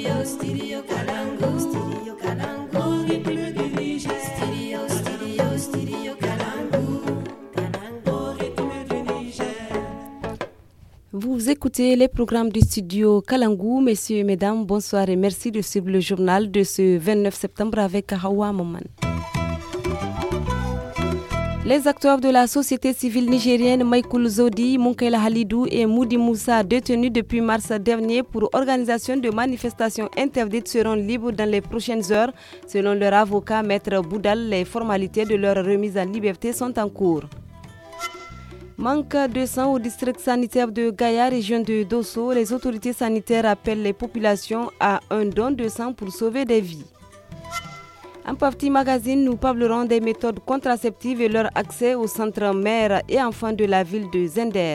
Vous écoutez les programmes du studio Kalangou. Messieurs et mesdames, bonsoir et merci de suivre le journal de ce 29 septembre avec Hawa Moman. Les acteurs de la société civile nigérienne Michael Zodi, Munkaila Halidou et Moudi Moussa, détenus depuis mars dernier pour organisation de manifestations interdites, seront libres dans les prochaines heures. Selon leur avocat, Maître Boudal, les formalités de leur remise en liberté sont en cours. Manque de sang au district sanitaire de Gaïa, région de Dosso. Les autorités sanitaires appellent les populations à un don de sang pour sauver des vies. En partie magazine, nous parlerons des méthodes contraceptives et leur accès au centre mère et enfants de la ville de Zender.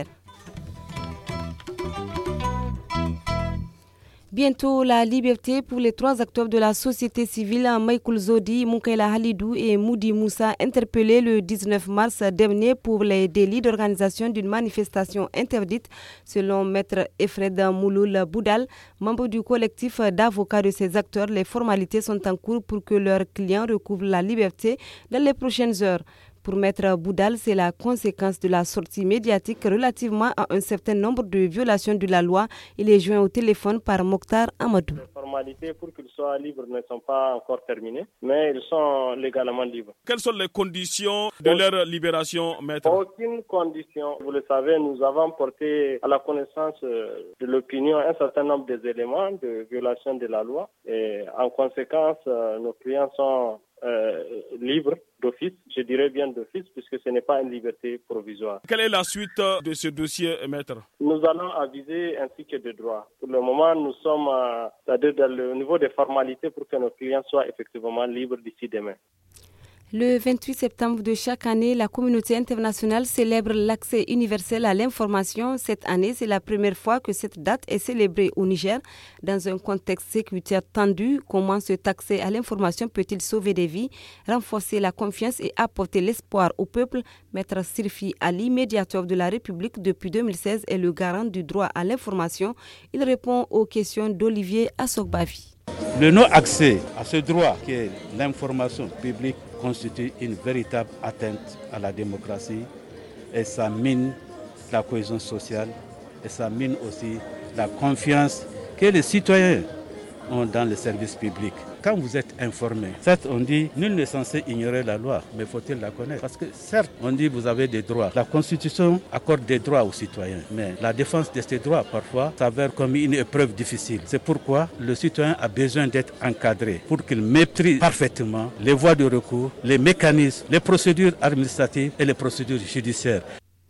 Bientôt, la liberté pour les trois acteurs de la société civile, Michael Zodi, Munkaila Halidou et Moudi Moussa, interpellés le 19 mars dernier pour les délits d'organisation d'une manifestation interdite, selon Maître Efred Mouloul Boudal, membre du collectif d'avocats de ces acteurs. Les formalités sont en cours pour que leurs clients recouvrent la liberté dans les prochaines heures. Pour Maître Boudal, c'est la conséquence de la sortie médiatique relativement à un certain nombre de violations de la loi. Il est joint au téléphone par Mokhtar Amadou. Les formalités pour qu'ils soient libres ne sont pas encore terminées, mais ils sont légalement libres. Quelles sont les conditions de leur libération, Maître? Aucune condition. Vous le savez, nous avons porté à la connaissance de l'opinion un certain nombre d'éléments de violation de la loi. Et en conséquence, nos clients sont libre d'office, je dirais bien d'office, puisque ce n'est pas une liberté provisoire. Quelle est la suite de ce dossier, Maître? Nous allons aviser ainsi que de droit. Pour le moment, nous sommes c'est-à-dire dans le niveau des formalités pour que nos clients soient effectivement libres d'ici demain. Le 28 septembre de chaque année, la communauté internationale célèbre l'accès universel à l'information. Cette année, c'est la première fois que cette date est célébrée au Niger. Dans un contexte sécuritaire tendu, comment cet accès à l'information peut-il sauver des vies, renforcer la confiance et apporter l'espoir au peuple? Maître Sirfi Ali, médiateur de la République depuis 2016, est le garant du droit à l'information. Il répond aux questions d'Olivier Assogbavi. Le non-accès à ce droit qui est l'information publique constitue une véritable atteinte à la démocratie et ça mine la cohésion sociale et ça mine aussi la confiance que les citoyens ont dans les services publics. Quand vous êtes informé, certes on dit nul n'est censé ignorer la loi, mais faut-il la connaître? Parce que certes on dit vous avez des droits. La Constitution accorde des droits aux citoyens, mais la défense de ces droits parfois s'avère comme une épreuve difficile. C'est pourquoi le citoyen a besoin d'être encadré pour qu'il maîtrise parfaitement les voies de recours, les mécanismes, les procédures administratives et les procédures judiciaires.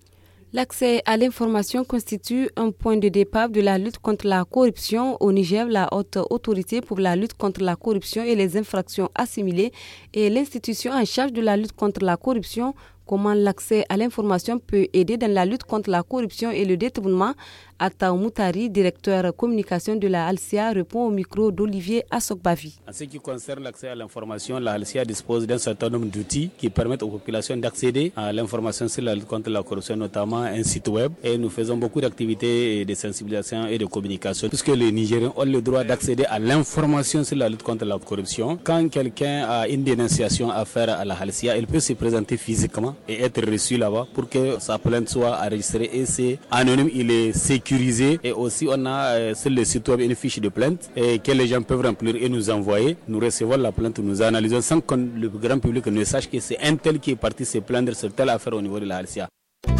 L'accès à l'information constitue un point de départ de la lutte contre la corruption. Au Niger, la haute autorité pour la lutte contre la corruption et les infractions assimilées est l'institution en charge de la lutte contre la corruption. Comment l'accès à l'information peut aider dans la lutte contre la corruption et le détournement? Atta Moutari, directeur communication de la Halcia, répond au micro d'Olivier Assogbavi. En ce qui concerne l'accès à l'information, la Halcia dispose d'un certain nombre d'outils qui permettent aux populations d'accéder à l'information sur la lutte contre la corruption, notamment un site web. Et nous faisons beaucoup d'activités de sensibilisation et de communication, puisque les Nigériens ont le droit d'accéder à l'information sur la lutte contre la corruption. Quand quelqu'un a une dénonciation à faire à la Halcia, il peut se présenter physiquement et être reçu là-bas pour que sa plainte soit enregistrée. Et c'est anonyme, il est sécurisé. Et aussi on a sur le site web une fiche de plainte que les gens peuvent remplir et nous envoyer. Nous recevons la plainte, nous analysons sans que le grand public ne sache que c'est un tel qui est parti se plaindre sur telle affaire au niveau de la Halcia.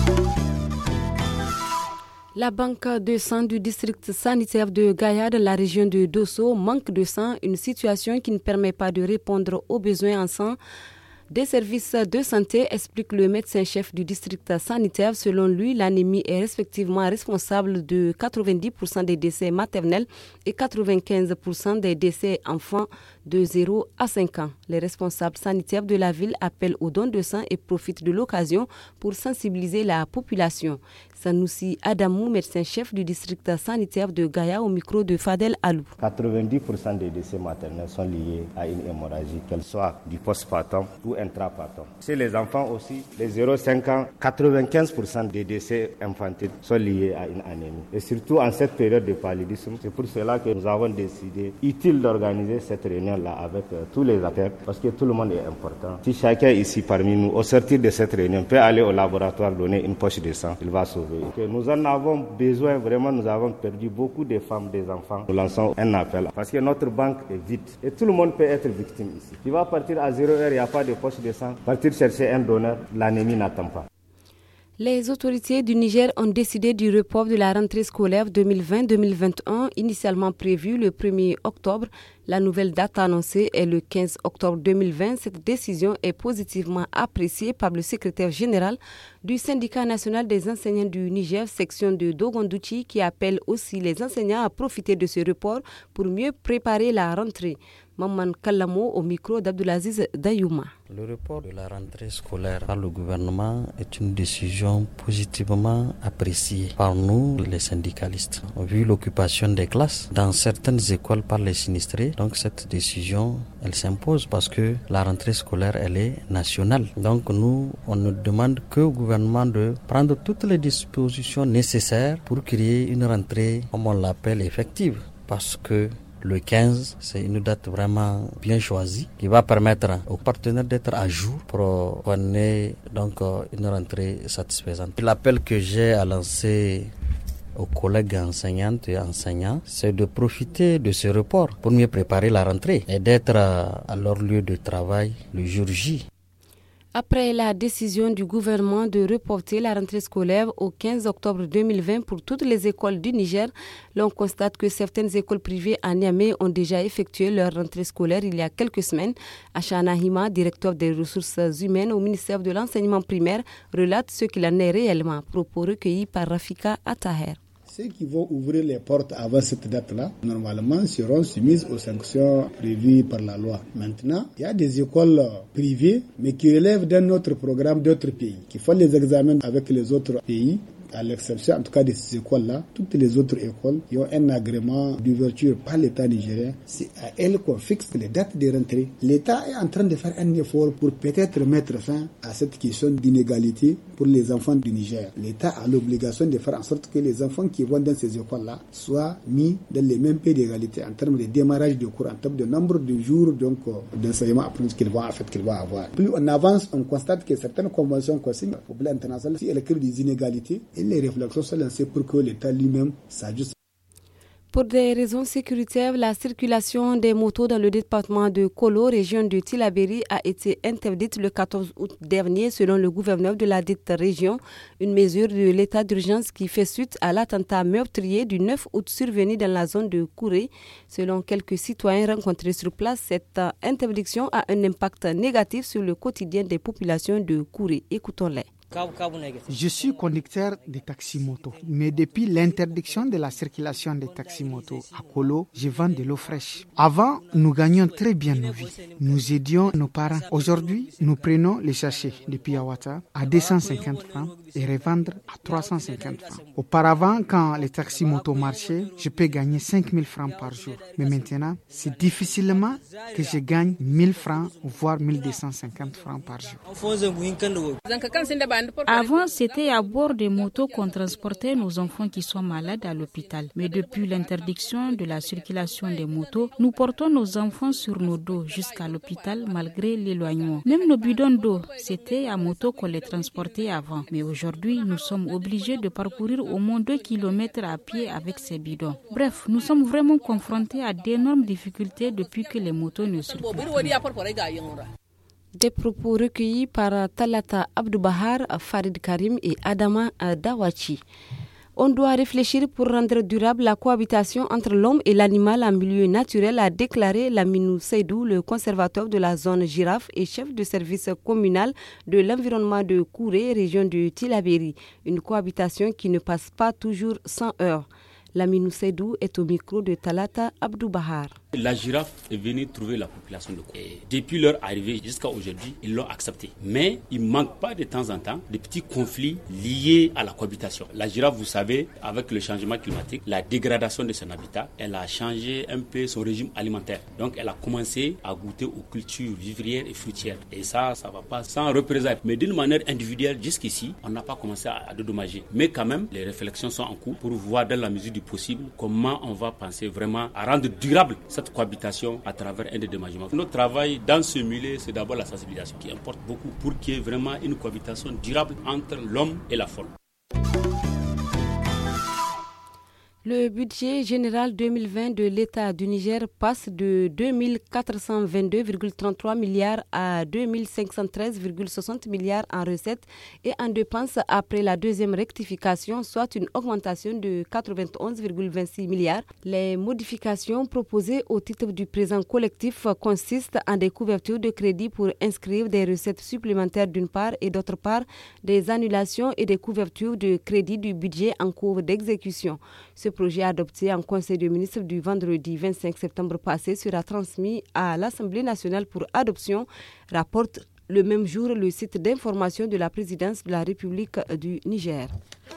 La banque de sang du district sanitaire de Gaïa de la région de Dosso manque de sang, une situation qui ne permet pas de répondre aux besoins en sang des services de santé, explique le médecin-chef du district sanitaire. Selon lui, l'anémie est respectivement responsable de 90% des décès maternels et 95% des décès enfants de 0 à 5 ans. Les responsables sanitaires de la ville appellent au don de sang et profitent de l'occasion pour sensibiliser la population. Sanoussi Adamou, médecin-chef du district sanitaire de Gaïa, au micro de Fadel Alou. 90% des décès maternels sont liés à une hémorragie, qu'elle soit du postpartum ou intrapartum. Chez les enfants aussi, les 0,5 ans, 95% des décès infantiles sont liés à une anémie. Et surtout en cette période de paludisme, c'est pour cela que nous avons décidé utile d'organiser cette réunion-là avec tous les acteurs, parce que tout le monde est important. Si chacun ici parmi nous, au sortir de cette réunion, peut aller au laboratoire donner une poche de sang, il va sauver. Que nous en avons besoin, vraiment, nous avons perdu beaucoup de femmes, des enfants. Nous lançons un appel, parce que notre banque est vide. Et tout le monde peut être victime ici. Tu vas partir à 0 heure, il n'y a pas de poche de sang. Partir chercher un donneur, l'anémie n'attend pas. Les autorités du Niger ont décidé du report de la rentrée scolaire 2020-2021, initialement prévue le 1er octobre. La nouvelle date annoncée est le 15 octobre 2020. Cette décision est positivement appréciée par le secrétaire général du syndicat national des enseignants du Niger, section de Dogondouchi, qui appelle aussi les enseignants à profiter de ce report pour mieux préparer la rentrée. Maman Kallamo au micro d'Abdulaziz Dayouma. Le report de la rentrée scolaire par le gouvernement est une décision positivement appréciée par nous, les syndicalistes. Vu l'occupation des classes dans certaines écoles par les sinistrés, donc cette décision, elle s'impose parce que la rentrée scolaire, elle est nationale. Donc nous, on ne demande que au gouvernement de prendre toutes les dispositions nécessaires pour créer une rentrée, comme on l'appelle, effective. Parce que le 15, c'est une date vraiment bien choisie qui va permettre aux partenaires d'être à jour pour qu'on ait donc une rentrée satisfaisante. L'appel que j'ai à lancer aux collègues enseignantes et enseignants, c'est de profiter de ce report pour mieux préparer la rentrée et d'être à leur lieu de travail le jour J. Après la décision du gouvernement de reporter la rentrée scolaire au 15 octobre 2020 pour toutes les écoles du Niger, l'on constate que certaines écoles privées à Niamey ont déjà effectué leur rentrée scolaire il y a quelques semaines. Achana Hima, directeur des ressources humaines au ministère de l'enseignement primaire, relate ce qu'il en est réellement, propos recueillis par Rafika Ataher. Ceux qui vont ouvrir les portes avant cette date-là, normalement, seront soumises aux sanctions prévues par la loi. Maintenant, il y a des écoles privées, mais qui relèvent d'un autre programme d'autres pays, qui font les examens avec les autres pays. À l'exception, en tout cas, de ces écoles-là, toutes les autres écoles qui ont un agrément d'ouverture par l'État nigérien, c'est à elles qu'on fixe les dates de rentrée. L'État est en train de faire un effort pour peut-être mettre fin à cette question d'inégalité pour les enfants du Niger. L'État a l'obligation de faire en sorte que les enfants qui vont dans ces écoles-là soient mis dans les mêmes pieds d'égalité en termes de démarrage de cours, en termes de nombre de jours d'enseignement appris qu'ils vont avoir. Plus on avance, on constate que certaines conventions qu'on signe au plan international, si elles créent des inégalités, et les réflexions sont lancées pour que l'État lui-même s'ajuste. Pour des raisons sécuritaires, la circulation des motos dans le département de Kolo, région de Tillabéri, a été interdite le 14 août dernier selon le gouverneur de la dite région. Une mesure de l'état d'urgence qui fait suite à l'attentat meurtrier du 9 août survenu dans la zone de Kouré. Selon quelques citoyens rencontrés sur place, cette interdiction a un impact négatif sur le quotidien des populations de Kouré. Écoutons-les. Je suis conducteur de taxi-moto, mais depuis l'interdiction de la circulation des taxi-motos à Kolo, je vends de l'eau fraîche. Avant, nous gagnions très bien nos vies. Nous aidions nos parents. Aujourd'hui, nous prenons les sachets de Piawata à 250 francs et revendre à 350 francs. Auparavant, quand les taxi-motos marchaient, je peux gagner 5000 francs par jour. Mais maintenant, c'est difficilement que je gagne 1000 francs, voire 1250 francs par jour. Avant, c'était à bord des motos qu'on transportait nos enfants qui sont malades à l'hôpital. Mais depuis l'interdiction de la circulation des motos, nous portons nos enfants sur nos dos jusqu'à l'hôpital malgré l'éloignement. Même nos bidons d'eau, c'était à moto qu'on les transportait avant. Mais aujourd'hui, nous sommes obligés de parcourir au moins 2 kilomètres à pied avec ces bidons. Bref, nous sommes vraiment confrontés à d'énormes difficultés depuis que les motos ne circulent plus. Des propos recueillis par Talata Abdoubahar, Farid Karim et Adama Dawachi. On doit réfléchir pour rendre durable la cohabitation entre l'homme et l'animal en milieu naturel, a déclaré Laminou Seydou, le conservateur de la zone girafe et chef de service communal de l'environnement de Kouré, région de Tillabéri. Une cohabitation qui ne passe pas toujours sans heurts. Laminou Seydou est au micro de Talata Abdoubahar. La girafe est venue trouver la population de Congo. Et depuis leur arrivée jusqu'à aujourd'hui, ils l'ont accepté. Mais il ne manque pas de temps en temps de petits conflits liés à la cohabitation. La girafe, vous savez, avec le changement climatique, la dégradation de son habitat, elle a changé un peu son régime alimentaire. Donc elle a commencé à goûter aux cultures vivrières et fruitières. Et ça ne va pas sans représailles. Mais d'une manière individuelle, jusqu'ici, on n'a pas commencé à dédommager. Mais quand même, les réflexions sont en cours pour voir dans la mesure du possible comment on va penser vraiment à rendre durable cette cohabitation à travers un dédommagement. Notre travail dans ce milieu, c'est d'abord la sensibilisation qui importe beaucoup pour qu'il y ait vraiment une cohabitation durable entre l'homme et la faune. Le budget général 2020 de l'État du Niger passe de 2422,33 milliards à 2513,60 milliards en recettes et en dépenses après la deuxième rectification, soit une augmentation de 91,26 milliards. Les modifications proposées au titre du présent collectif consistent en des couvertures de crédit pour inscrire des recettes supplémentaires d'une part et d'autre part des annulations et des couvertures de crédit du budget en cours d'exécution. Ce projet adopté en Conseil des ministres du vendredi 25 septembre passé sera transmis à l'Assemblée nationale pour adoption, rapporte le même jour le site d'information de la présidence de la République du Niger.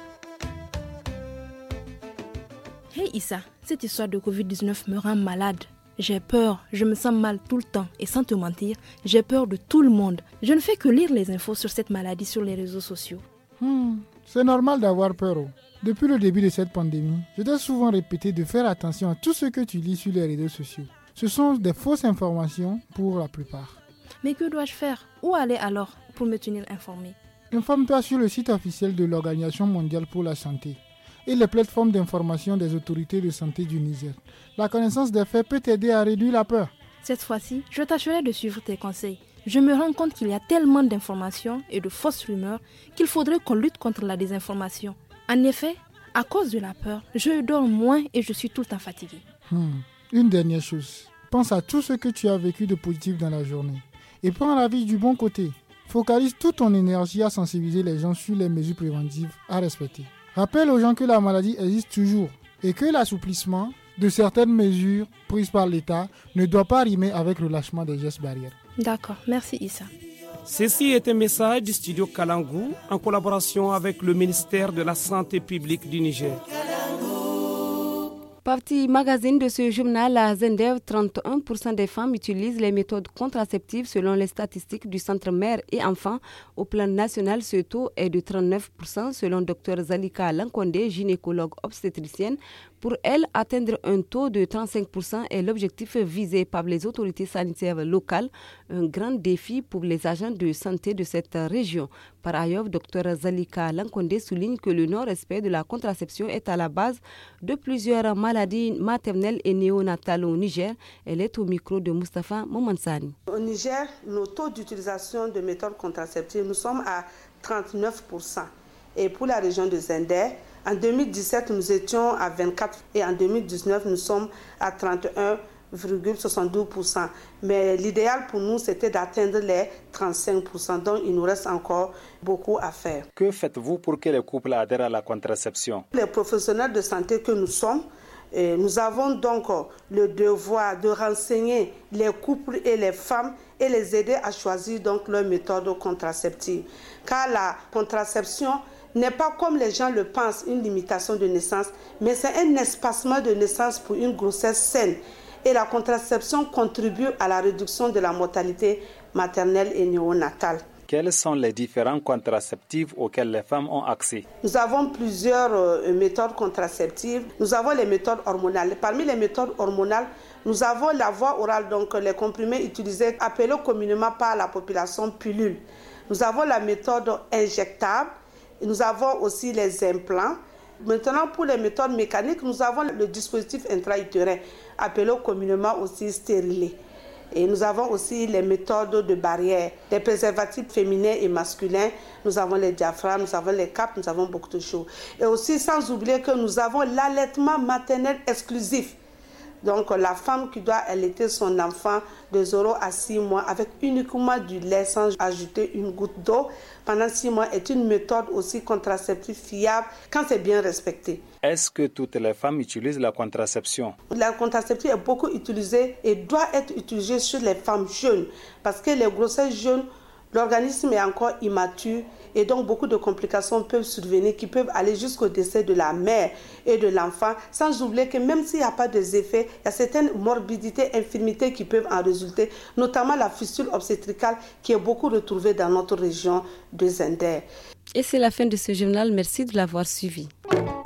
Hey Issa, cette histoire de Covid-19 me rend malade. J'ai peur, je me sens mal tout le temps et sans te mentir, j'ai peur de tout le monde. Je ne fais que lire les infos sur cette maladie sur les réseaux sociaux. C'est normal d'avoir peur. Depuis le début de cette pandémie, je t'ai souvent répété de faire attention à tout ce que tu lis sur les réseaux sociaux. Ce sont des fausses informations pour la plupart. Mais que dois-je faire? Où aller alors pour me tenir informé? Informe-toi sur le site officiel de l'Organisation mondiale pour la santé et les plateformes d'information des autorités de santé du Niger. La connaissance des faits peut t'aider à réduire la peur. Cette fois-ci, je tâcherai de suivre tes conseils. Je me rends compte qu'il y a tellement d'informations et de fausses rumeurs qu'il faudrait qu'on lutte contre la désinformation. En effet, à cause de la peur, je dors moins et je suis tout le temps fatigué. Une dernière chose, pense à tout ce que tu as vécu de positif dans la journée et prends la vie du bon côté. Focalise toute ton énergie à sensibiliser les gens sur les mesures préventives à respecter. Rappelle aux gens que la maladie existe toujours et que l'assouplissement de certaines mesures prises par l'État ne doit pas rimer avec le lâchement des gestes barrières. D'accord, merci Issa. Ceci est un message du studio Kalangu en collaboration avec le ministère de la Santé publique du Niger. Partie magazine de ce journal, à Zender, 31% des femmes utilisent les méthodes contraceptives selon les statistiques du Centre Mère et Enfants. Au plan national, ce taux est de 39% selon Dr Zalika Lankonde, gynécologue obstétricienne. Pour elle, atteindre un taux de 35% est l'objectif visé par les autorités sanitaires locales, un grand défi pour les agents de santé de cette région. Par ailleurs, Dr Zalika Lankonde souligne que le non-respect de la contraception est à la base de plusieurs maladies maternelles et néonatales au Niger. Elle est au micro de Moustapha Momansani. Au Niger, nos taux d'utilisation de méthodes contraceptives, nous sommes à 39%. Et pour la région de Zender, en 2017, nous étions à 24% et en 2019, nous sommes à 31,72%. Mais l'idéal pour nous, c'était d'atteindre les 35%. Donc, il nous reste encore beaucoup à faire. Que faites-vous pour que les couples adhèrent à la contraception? Les professionnels de santé que nous sommes, nous avons donc le devoir de renseigner les couples et les femmes et les aider à choisir donc leur méthode contraceptive. Car la contraception n'est pas, comme les gens le pensent, une limitation de naissance, mais c'est un espacement de naissance pour une grossesse saine. Et la contraception contribue à la réduction de la mortalité maternelle et néonatale. Quels sont les différents contraceptifs auxquels les femmes ont accès? Nous avons plusieurs méthodes contraceptives. Nous avons les méthodes hormonales. Parmi les méthodes hormonales, nous avons la voie orale, donc les comprimés utilisés, appelés communément par la population pilule. Nous avons la méthode injectable. Nous avons aussi les implants. Maintenant, pour les méthodes mécaniques, nous avons le dispositif intra-utérin, appelé communément aussi stérilet. Et nous avons aussi les méthodes de barrière, les préservatifs féminins et masculins. Nous avons les diaphragmes, nous avons les capes, nous avons beaucoup de choses. Et aussi, sans oublier que nous avons l'allaitement maternel exclusif. Donc la femme qui doit allaiter son enfant de 0 à 6 mois avec uniquement du lait sans ajouter une goutte d'eau pendant 6 mois est une méthode aussi contraceptive fiable quand c'est bien respecté. Est-ce que toutes les femmes utilisent la contraception? La contraception est beaucoup utilisée et doit être utilisée sur les femmes jeunes parce que les grossesses jeunes, l'organisme est encore immature et donc beaucoup de complications peuvent survenir qui peuvent aller jusqu'au décès de la mère et de l'enfant, sans oublier que même s'il n'y a pas des effets, il y a certaines morbidités, infirmités qui peuvent en résulter, notamment la fistule obstétricale qui est beaucoup retrouvée dans notre région de Zender. Et c'est la fin de ce journal, merci de l'avoir suivi.